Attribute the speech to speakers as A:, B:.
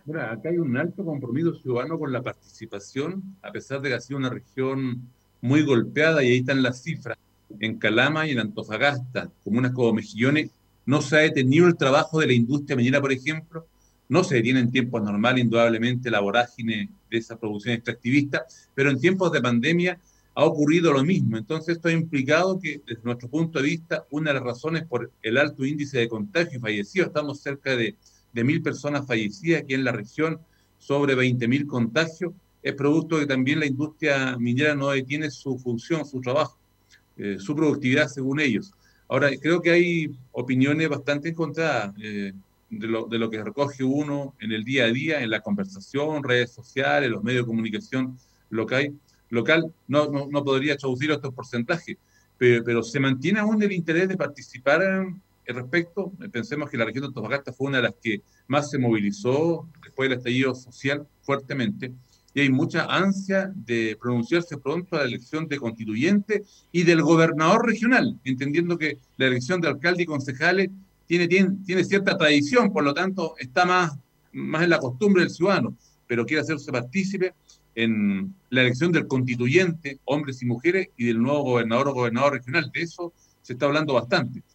A: Mira, acá hay un alto compromiso ciudadano con la participación, a pesar de que ha sido una región muy golpeada, y ahí están las cifras. En Calama y en Antofagasta, comunas como Mejillones, no se ha detenido el trabajo de la industria minera, por ejemplo. No se detiene en tiempos normales, indudablemente, la vorágine de esa producción extractivista, pero en tiempos de pandemia ha ocurrido lo mismo. Entonces, esto ha implicado que, desde nuestro punto de vista, una de las razones por el alto índice de contagio y fallecidos, estamos cerca de 1.000 personas fallecidas aquí en la región, sobre 20.000 contagios, es producto de que también la industria minera no detiene su función, su trabajo, su productividad según ellos. Ahora, creo que hay opiniones bastante encontradas de lo que recoge uno en el día a día, en la conversación, redes sociales, los medios de comunicación local. No podría traducir estos porcentajes, pero se mantiene aún el interés de participar al respecto. Pensemos que la región de Antofagasta fue una de las que más se movilizó después del estallido social fuertemente, y hay mucha ansia de pronunciarse pronto a la elección de constituyente y del gobernador regional, entendiendo que la elección de alcalde y concejales tiene cierta tradición, por lo tanto está más en la costumbre del ciudadano, pero quiere hacerse partícipe en la elección del constituyente, hombres y mujeres, y del nuevo gobernador o gobernador regional. De eso se está hablando bastante.